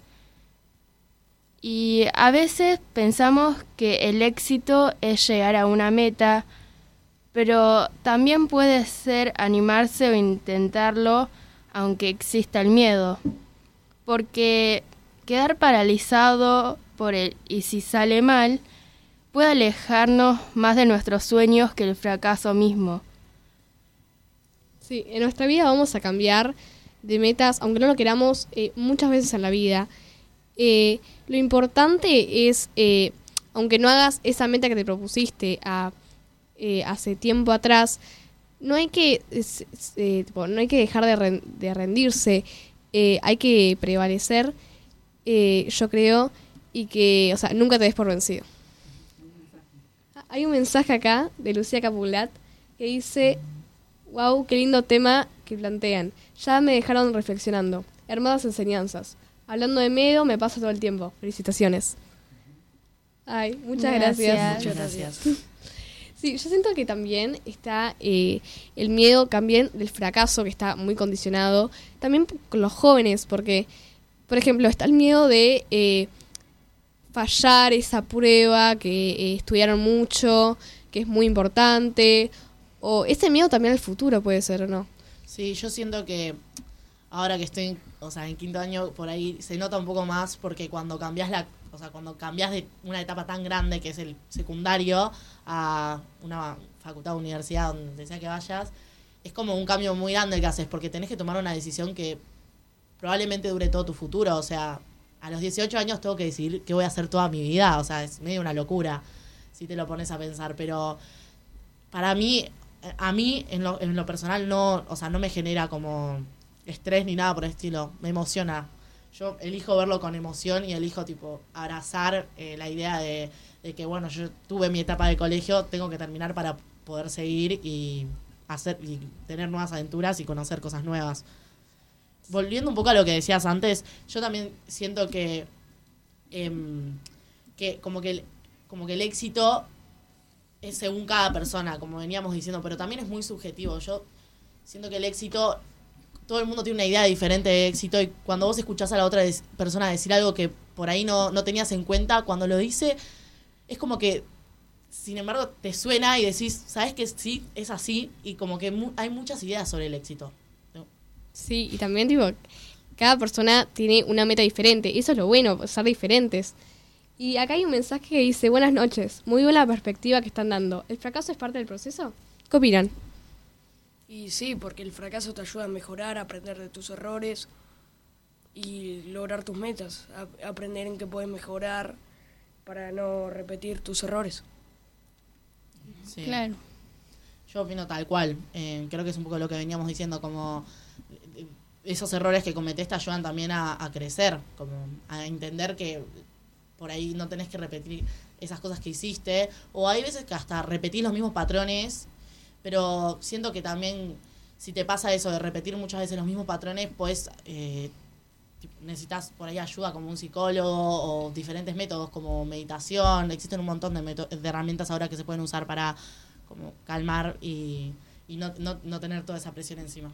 Y a veces pensamos que el éxito es llegar a una meta, pero también puede ser animarse o intentarlo aunque exista el miedo. Porque quedar paralizado por el y si sale mal puede alejarnos más de nuestros sueños que el fracaso mismo. Sí, en nuestra vida vamos a cambiar de metas, aunque no lo queramos, eh, muchas veces en la vida. Eh, lo importante es, eh, aunque no hagas esa meta que te propusiste a, eh, hace tiempo atrás, no hay que, es, es, eh, tipo, no hay que dejar de, ren- de rendirse, eh, hay que prevalecer, eh, yo creo, y que, o sea, nunca te des por vencido. Hay un mensaje acá de Lucía Capulat que dice: wow, qué lindo tema que plantean. Ya me dejaron reflexionando. Hermosas enseñanzas. Hablando de miedo me pasa todo el tiempo. Felicitaciones. Ay, muchas gracias. Gracias. Muchas gracias. Sí, yo siento que también está eh, el miedo también del fracaso, que está muy condicionado. También con los jóvenes, porque, por ejemplo, está el miedo de eh, fallar esa prueba, que eh, estudiaron mucho, que es muy importante. O ese miedo también al futuro puede ser, ¿o no? Sí, yo siento que ahora que estoy, o sea, en quinto año, por ahí se nota un poco más porque cuando cambias la, o sea, cuando cambias de una etapa tan grande que es el secundario a una facultad o universidad, donde sea que vayas, es como un cambio muy grande el que haces porque tenés que tomar una decisión que probablemente dure todo tu futuro. O sea, a los dieciocho años tengo que decidir qué voy a hacer toda mi vida. O sea, es medio una locura si te lo pones a pensar, pero para mí a mí, en lo, en lo personal, no, o sea, no me genera como estrés ni nada por el estilo. Me emociona. Yo elijo verlo con emoción y elijo, tipo, abrazar eh, la idea de, de que, bueno, yo tuve mi etapa de colegio, tengo que terminar para poder seguir y hacer y tener nuevas aventuras y conocer cosas nuevas. Volviendo un poco a lo que decías antes, yo también siento que, eh, que como que el, como que el éxito es según cada persona, como veníamos diciendo, pero también es muy subjetivo. Yo siento que el éxito, todo el mundo tiene una idea diferente de éxito, y cuando vos escuchás a la otra des- persona decir algo que por ahí no, no tenías en cuenta, cuando lo dice, es como que, sin embargo, te suena y decís, ¿sabes que sí? Es así, y como que mu- hay muchas ideas sobre el éxito. Sí, y también, tipo, cada persona tiene una meta diferente. Eso es lo bueno, ser diferentes. Y acá hay un mensaje que dice, buenas noches, muy buena perspectiva que están dando. ¿El fracaso es parte del proceso? ¿Qué opinan? Y sí, porque el fracaso te ayuda a mejorar, a aprender de tus errores y lograr tus metas, a aprender en qué puedes mejorar para no repetir tus errores. Sí. Claro. Yo opino tal cual. Eh, creo que es un poco lo que veníamos diciendo, como eh, esos errores que cometés te ayudan también a, a crecer, como a entender que por ahí no tenés que repetir esas cosas que hiciste, o hay veces que hasta repetís los mismos patrones, pero siento que también si te pasa eso de repetir muchas veces los mismos patrones, pues eh, necesitas por ahí ayuda como un psicólogo o diferentes métodos como meditación. Existen un montón de, meto- de herramientas ahora que se pueden usar para como calmar y, y no, no, no tener toda esa presión encima.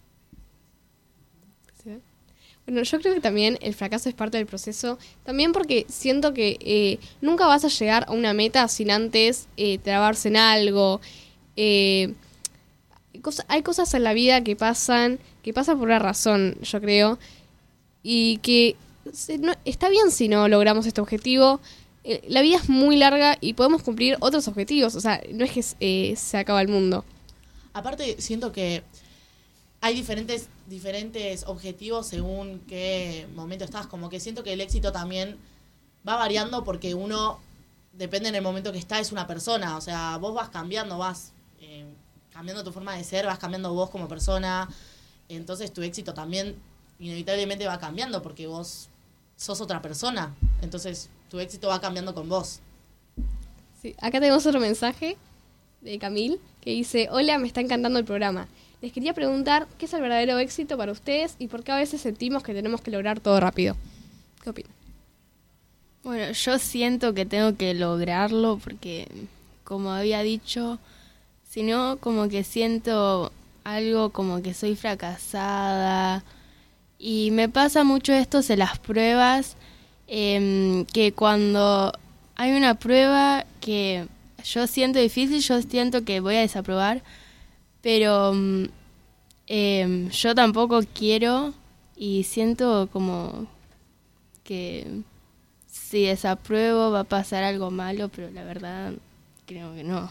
¿Sí? Bueno, yo creo que también el fracaso es parte del proceso, también porque siento que eh, nunca vas a llegar a una meta sin antes eh, trabarse en algo. Eh, cosa, hay cosas en la vida que pasan, que pasan por una razón, yo creo, y que se- no, está bien si no logramos este objetivo. Eh, la vida es muy larga y podemos cumplir otros objetivos, o sea, no es que eh, se acaba el mundo. Aparte, siento que hay diferentes diferentes objetivos según qué momento estás. Como que siento que el éxito también va variando porque uno, depende en el momento que está, es una persona. O sea, vos vas cambiando, vas eh, cambiando tu forma de ser, vas cambiando vos como persona. Entonces tu éxito también inevitablemente va cambiando porque vos sos otra persona. Entonces tu éxito va cambiando con vos. Sí, acá tenemos otro mensaje de Camil que dice, hola, me está encantando el programa. Les quería preguntar qué es el verdadero éxito para ustedes y por qué a veces sentimos que tenemos que lograr todo rápido. ¿Qué opinan? Bueno, yo siento que tengo que lograrlo porque, como había dicho, si no, como que siento algo como que soy fracasada. Y me pasa mucho esto en las pruebas, eh, que cuando hay una prueba que yo siento difícil, yo siento que voy a desaprobar, pero eh, yo tampoco quiero y siento como que si desapruebo va a pasar algo malo, pero la verdad creo que no.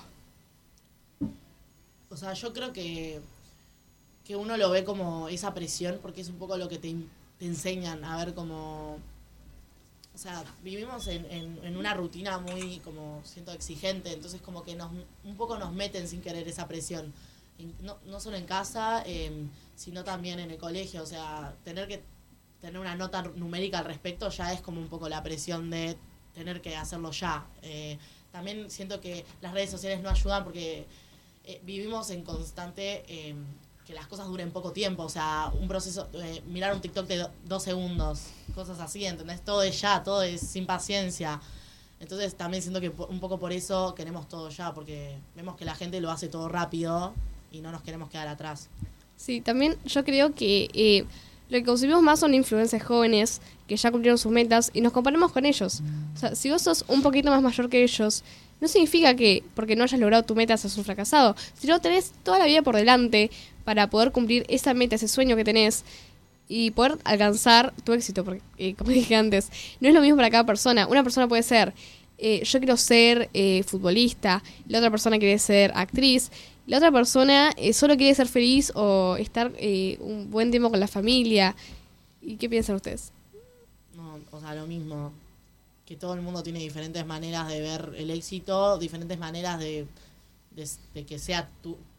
O sea, yo creo que, que uno lo ve como esa presión porque es un poco lo que te, te enseñan a ver como... O sea, vivimos en, en, en una rutina muy, como, siento, exigente, entonces como que nos un poco nos meten sin querer esa presión. No, no solo en casa, eh, sino también en el colegio. O sea, tener que tener una nota numérica al respecto ya es como un poco la presión de tener que hacerlo ya. Eh, también siento que las redes sociales no ayudan porque eh, vivimos en constante eh, que las cosas duren poco tiempo. O sea, un proceso, eh, mirar un TikTok de do, dos segundos, cosas así, ¿entendés? Todo es ya, todo es sin paciencia. Entonces también siento que un poco por eso queremos todo ya, porque vemos que la gente lo hace todo rápido y no nos queremos quedar atrás. Sí, también yo creo que eh, lo que consumimos más son influencers jóvenes que ya cumplieron sus metas y nos comparamos con ellos. O sea, si vos sos un poquito más mayor que ellos, no significa que porque no hayas logrado tu meta sos un fracasado, sino tenés toda la vida por delante para poder cumplir esa meta, ese sueño que tenés y poder alcanzar tu éxito, porque eh, como dije antes, no es lo mismo para cada persona. Una persona puede ser, eh, yo quiero ser eh, futbolista, la otra persona quiere ser actriz, la otra persona eh, solo quiere ser feliz o estar eh, un buen tiempo con la familia. ¿Y qué piensan ustedes? No, o sea, lo mismo, que todo el mundo tiene diferentes maneras de ver el éxito, diferentes maneras de, de, de que sea tu,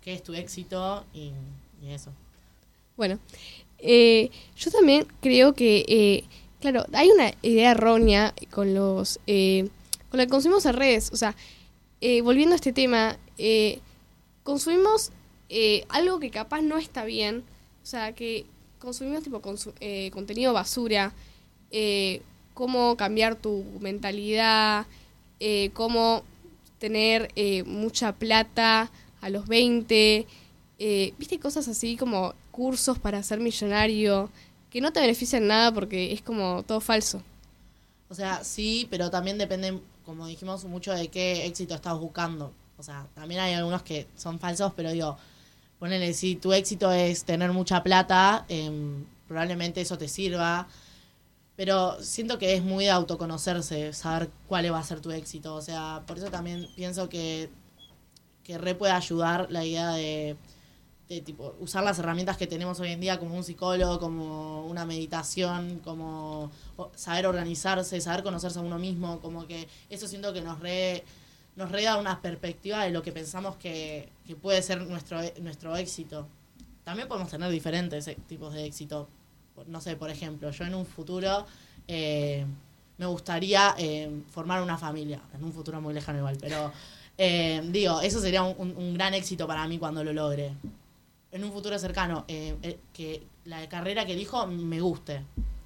qué es tu éxito y, y eso. Bueno, eh, yo también creo que, eh, claro, hay una idea errónea con los eh, con lo que consumimos en redes. O sea, eh, volviendo a este tema, eh, consumimos eh, algo que capaz no está bien. O sea, que consumimos tipo consu- eh, contenido basura, eh, cómo cambiar tu mentalidad, eh, cómo tener eh, mucha plata a los veinte, eh, viste, cosas así como cursos para ser millonario, que no te benefician nada porque es como todo falso. O sea, sí, pero también depende, como dijimos, mucho de qué éxito estás buscando. O sea, también hay algunos que son falsos, pero digo, ponele, si tu éxito es tener mucha plata, eh, probablemente eso te sirva. Pero siento que es muy de autoconocerse, saber cuál va a ser tu éxito. O sea, por eso también pienso que, que re puede ayudar la idea de, de tipo usar las herramientas que tenemos hoy en día, como un psicólogo, como una meditación, como saber organizarse, saber conocerse a uno mismo. Como que eso siento que nos re, nos re da una perspectiva de lo que pensamos que, que puede ser nuestro, nuestro éxito. También podemos tener diferentes tipos de éxito. No sé, por ejemplo, yo en un futuro eh, me gustaría eh, formar una familia, en un futuro muy lejano igual, pero eh, digo, eso sería un, un, un gran éxito para mí cuando lo logre. En un futuro cercano, eh, eh, que la carrera que elijo me guste.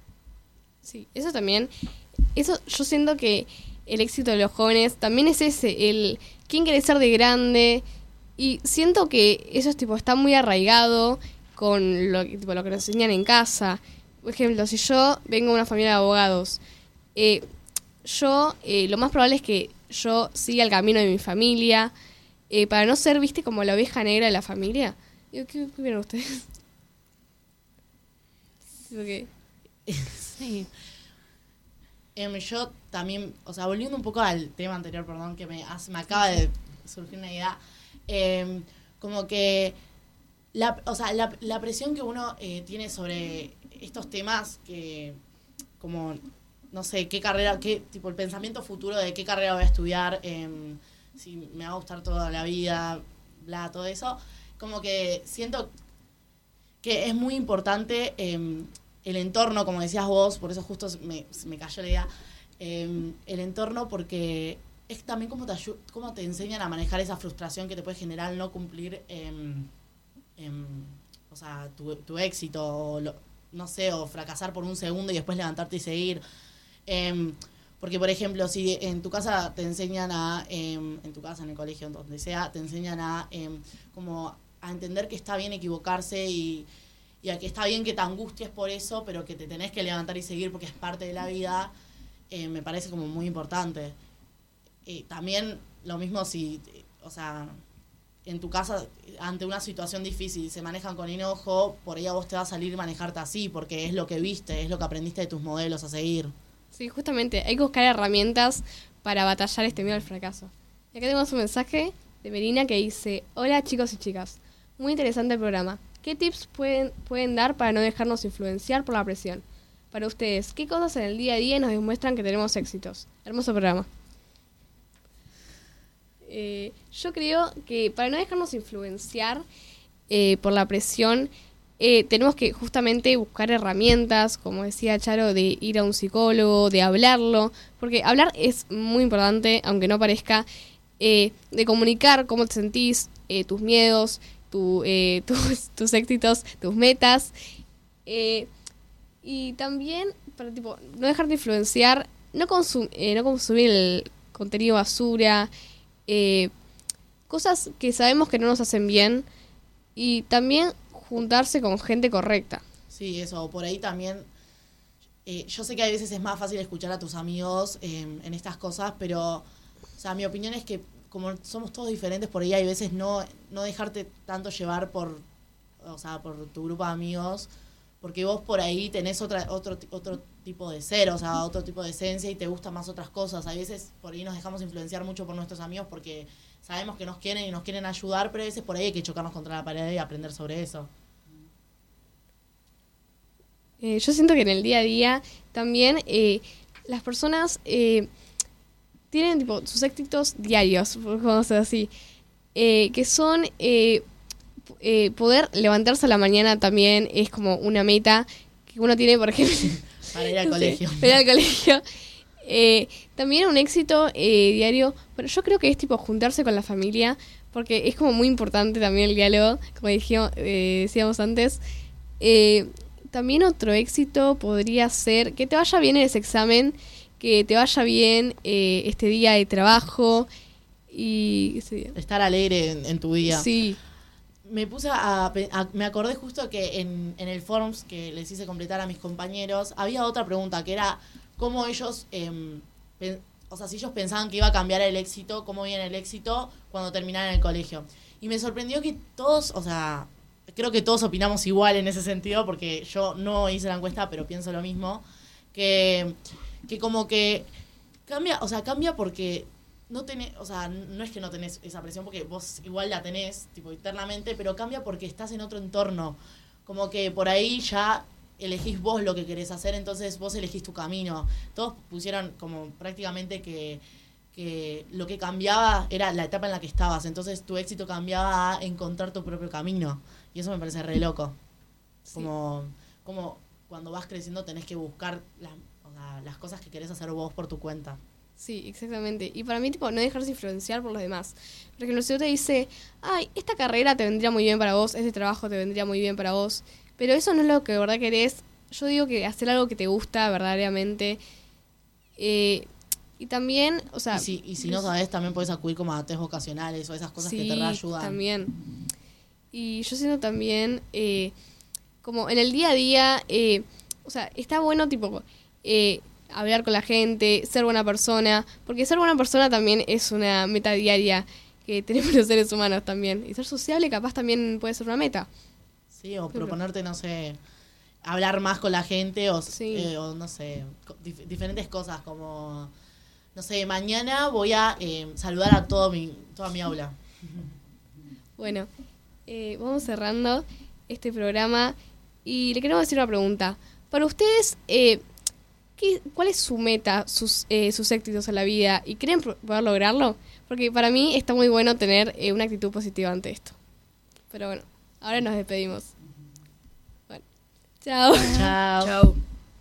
Sí, eso también, eso yo siento que el éxito de los jóvenes también es ese, el quién quiere ser de grande, y siento que eso es, tipo, está muy arraigado con lo, tipo, lo que nos enseñan en casa. Por ejemplo, si yo vengo de una familia de abogados, eh, yo eh, lo más probable es que yo siga el camino de mi familia, eh, para no ser, viste, como la oveja negra de la familia. Digo, ¿qué opinan ustedes? Okay. Sí. Eh, yo también, o sea, volviendo un poco al tema anterior, perdón, que me, me acaba de surgir una idea, eh, como que La, o sea, la, la presión que uno eh, tiene sobre estos temas, que como, no sé, qué carrera, qué tipo el pensamiento futuro de qué carrera voy a estudiar, eh, si me va a gustar toda la vida, bla, todo eso, como que siento que es muy importante eh, el entorno, como decías vos, por eso justo me, me cayó la idea, eh, el entorno, porque es también como te, ayu- cómo te enseñan a manejar esa frustración que te puede generar no cumplir eh, Eh, o sea, tu, tu éxito, o lo, no sé, o fracasar por un segundo y después levantarte y seguir. Eh, porque, por ejemplo, si en tu casa te enseñan a, eh, en tu casa, en el colegio, en donde sea, te enseñan a, eh, como a entender que está bien equivocarse y, y a que está bien que te angusties por eso, pero que te tenés que levantar y seguir porque es parte de la vida, eh, me parece como muy importante. Y también lo mismo si, o sea, en tu casa, ante una situación difícil, se manejan con enojo, por ahí a vos te va a salir manejarte así, porque es lo que viste, es lo que aprendiste de tus modelos a seguir. Sí, justamente, hay que buscar herramientas para batallar este miedo al fracaso. Y acá tenemos un mensaje de Melina que dice: hola chicos y chicas, muy interesante el programa. ¿Qué tips pueden, pueden dar para no dejarnos influenciar por la presión? Para ustedes, ¿qué cosas en el día a día nos demuestran que tenemos éxitos? Hermoso programa. Eh, yo creo que para no dejarnos influenciar eh, por la presión, eh, tenemos que justamente buscar herramientas, como decía Charo, de ir a un psicólogo, de hablarlo, porque hablar es muy importante, aunque no parezca, eh, de comunicar cómo te sentís, eh, tus miedos, tu, eh, tus, tus éxitos, tus metas, eh, y también para tipo no dejarte influenciar, no, consum- eh, no consumir el contenido basura, Eh, cosas que sabemos que no nos hacen bien, y también juntarse con gente correcta. Sí, eso, por ahí también, eh, yo sé que a veces es más fácil escuchar a tus amigos eh, en estas cosas, pero, o sea, mi opinión es que como somos todos diferentes, por ahí hay veces no, no dejarte tanto llevar por, o sea, por tu grupo de amigos, porque vos por ahí tenés otra, otro, otro tipo de ser, o sea, otro tipo de esencia y te gustan más otras cosas. A veces por ahí nos dejamos influenciar mucho por nuestros amigos porque sabemos que nos quieren y nos quieren ayudar, pero a veces por ahí hay que chocarnos contra la pared y aprender sobre eso. Eh, yo siento que en el día a día también eh, las personas eh, tienen tipo sus éxitos diarios, vamos a decir así, eh, que son eh, eh, poder levantarse a la mañana también es como una meta que uno tiene, por ejemplo, para ir al no sé, colegio. para ir al colegio. Eh, también un éxito eh, diario, pero yo creo que es tipo juntarse con la familia, porque es como muy importante también el diálogo, como dijimos, eh, decíamos antes. Eh, también otro éxito podría ser que te vaya bien en ese examen, que te vaya bien eh, este día de trabajo y sí. Estar alegre en, en tu día. Sí. Me puse a, a- me acordé justo que en, en el forms que les hice completar a mis compañeros había otra pregunta que era cómo ellos, em, pen- o sea, si ellos pensaban que iba a cambiar el éxito, cómo veían el éxito cuando terminaran el colegio. Y me sorprendió que todos, o sea, creo que todos opinamos igual en ese sentido, porque yo no hice la encuesta, pero pienso lo mismo, que, que como que cambia, o sea, cambia porque no tenés, o sea, no es que no tenés esa presión, porque vos igual la tenés, tipo, internamente, pero cambia porque estás en otro entorno. Como que por ahí ya elegís vos lo que querés hacer, entonces vos elegís tu camino. Todos pusieron como prácticamente que, que lo que cambiaba era la etapa en la que estabas, entonces tu éxito cambiaba a encontrar tu propio camino. Y eso me parece re loco. Sí. Como, como cuando vas creciendo tenés que buscar las, o sea, las cosas que querés hacer vos por tu cuenta. Sí, exactamente. Y para mí, tipo, no dejarse influenciar por los demás. Por ejemplo, si uno te dice, ay, esta carrera te vendría muy bien para vos, este trabajo te vendría muy bien para vos, pero eso no es lo que de verdad querés. Yo digo que hacer algo que te gusta verdaderamente. Eh, y también, o sea... Y si, y si no sabés, también podés acudir como a test vocacionales o esas cosas sí, que te reayudan. También. Y yo siento también, eh, como en el día a día, eh, o sea, está bueno, tipo... Eh, hablar con la gente, ser buena persona, porque ser buena persona también es una meta diaria que tenemos los seres humanos también. Y ser sociable capaz también puede ser una meta. Sí, o proponerte, no sé, hablar más con la gente o, Sí. eh, o no sé, co- dif- diferentes cosas como, no sé, mañana voy a eh, saludar a todo mi, toda mi aula. Bueno, eh, vamos cerrando este programa y le queremos hacer una pregunta. Para ustedes, eh, ¿qué, ¿cuál es su meta, sus, eh, sus éxitos en la vida? ¿Y creen pro- poder lograrlo? Porque para mí está muy bueno tener eh, una actitud positiva ante esto. Pero bueno, ahora nos despedimos. Bueno, chao. Chao. Chao.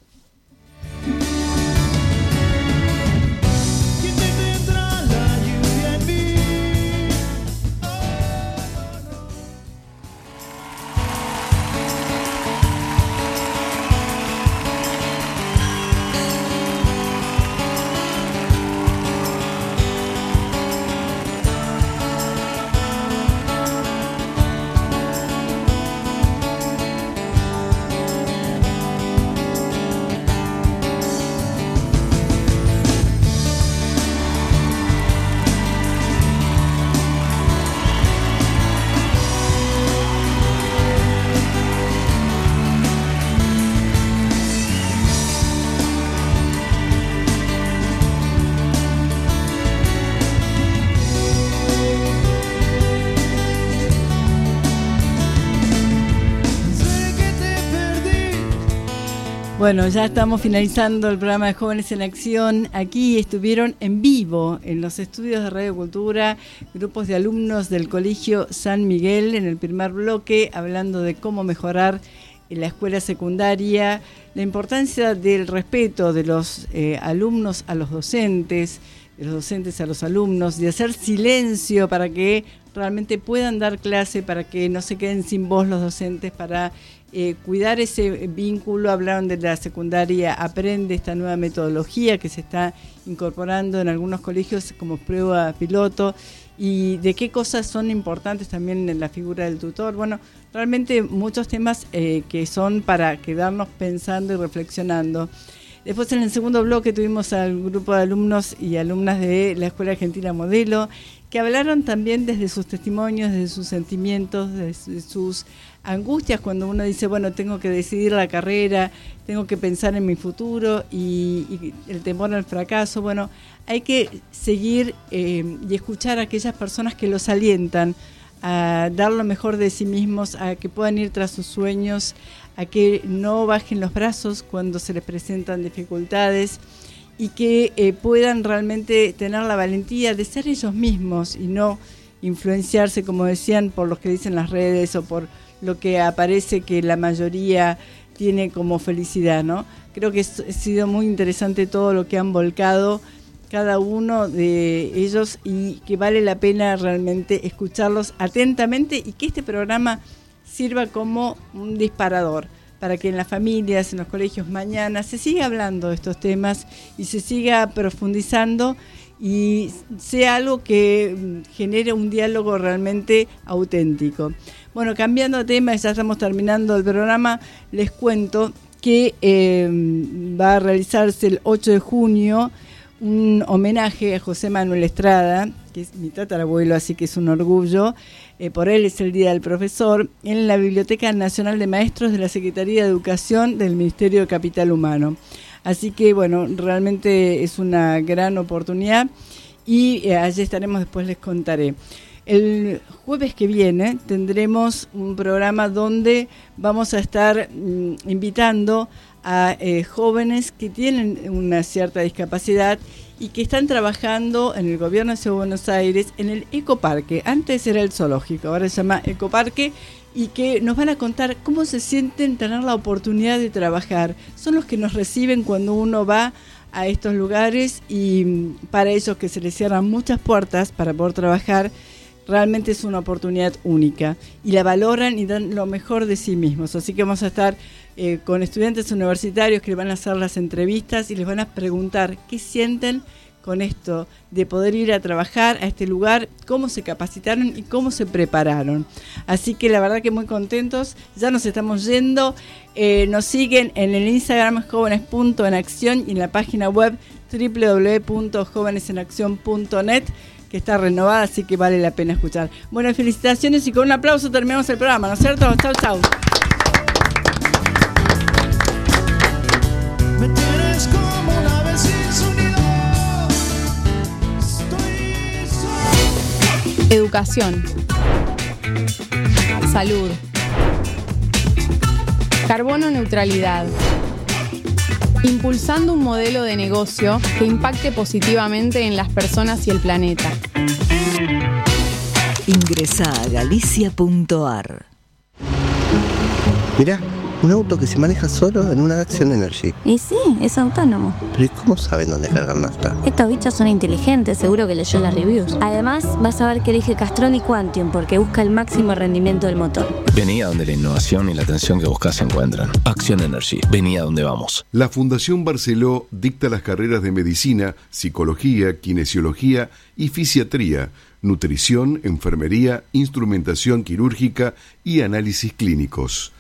Bueno, ya estamos finalizando el programa de Jóvenes en Acción. Aquí estuvieron en vivo en los estudios de Radio Cultura grupos de alumnos del Colegio San Miguel en el primer bloque, hablando de cómo mejorar en la escuela secundaria, la importancia del respeto de los eh, alumnos a los docentes, de los docentes a los alumnos, de hacer silencio para que realmente puedan dar clase, para que no se queden sin voz los docentes, para eh, cuidar ese vínculo. Hablaron de la secundaria Aprende, esta nueva metodología que se está incorporando en algunos colegios como prueba piloto, y de qué cosas son importantes también en la figura del tutor. Bueno, realmente muchos temas eh, que son para quedarnos pensando y reflexionando. Después, en el segundo bloque, tuvimos al grupo de alumnos y alumnas de la Escuela Argentina Modelo, que hablaron también desde sus testimonios, desde sus sentimientos, desde sus angustias, cuando uno dice, bueno, tengo que decidir la carrera, tengo que pensar en mi futuro y, y el temor al fracaso. Bueno, hay que seguir eh, y escuchar a aquellas personas que los alientan a dar lo mejor de sí mismos, a que puedan ir tras sus sueños, a que no bajen los brazos cuando se les presentan dificultades y que eh, puedan realmente tener la valentía de ser ellos mismos y no influenciarse, como decían, por lo que dicen las redes o por lo que aparece que la mayoría tiene como felicidad, ¿no? Creo que es, ha sido muy interesante todo lo que han volcado cada uno de ellos y que vale la pena realmente escucharlos atentamente y que este programa sirva como un disparador para que en las familias, en los colegios mañana se siga hablando de estos temas y se siga profundizando y sea algo que genere un diálogo realmente auténtico. Bueno, cambiando de tema, ya estamos terminando el programa, les cuento que eh, va a realizarse el ocho de junio un homenaje a José Manuel Estrada, que es mi tatarabuelo, así que es un orgullo. Eh, por él es el Día del Profesor, en la Biblioteca Nacional de Maestros de la Secretaría de Educación del Ministerio de Capital Humano. Así que, bueno, realmente es una gran oportunidad y eh, allí estaremos, después les contaré. El jueves que viene tendremos un programa donde vamos a estar mm, invitando a eh, jóvenes que tienen una cierta discapacidad y que están trabajando en el gobierno de Ciudad de Buenos Aires en el ecoparque. Antes era el zoológico, ahora se llama ecoparque, y que nos van a contar cómo se sienten tener la oportunidad de trabajar. Son los que nos reciben cuando uno va a estos lugares y para ellos que se les cierran muchas puertas para poder trabajar, realmente es una oportunidad única y la valoran y dan lo mejor de sí mismos. Así que vamos a estar eh, con estudiantes universitarios que les van a hacer las entrevistas y les van a preguntar qué sienten con esto de poder ir a trabajar a este lugar, cómo se capacitaron y cómo se prepararon. Así que la verdad que muy contentos, ya nos estamos yendo. Eh, nos siguen en el Instagram jóvenes punto en acción y en la página web doble u doble u doble u punto jóvenes en acción punto net, que está renovada, así que vale la pena escuchar. Bueno, felicitaciones y con un aplauso terminamos el programa, ¿no es cierto? Chau, chau. Me tienes como una vez sin sonido. Estoy solo. Educación. Salud. Carbono neutralidad. Impulsando un modelo de negocio que impacte positivamente en las personas y el planeta. Ingresa a galicia punto a r. Mirá, un auto que se maneja solo en una Action Energy. Y sí, es autónomo. Pero ¿y cómo saben dónde cargar nafta? Estos bichos son inteligentes, seguro que leyó las reviews. Además, vas a ver que elige Castrol y Quantium porque busca el máximo rendimiento del motor. Vení a donde la innovación y la atención que buscas se encuentran. Action Energy, vení a donde vamos. La Fundación Barceló dicta las carreras de medicina, psicología, kinesiología y fisiatría, nutrición, enfermería, instrumentación quirúrgica y análisis clínicos.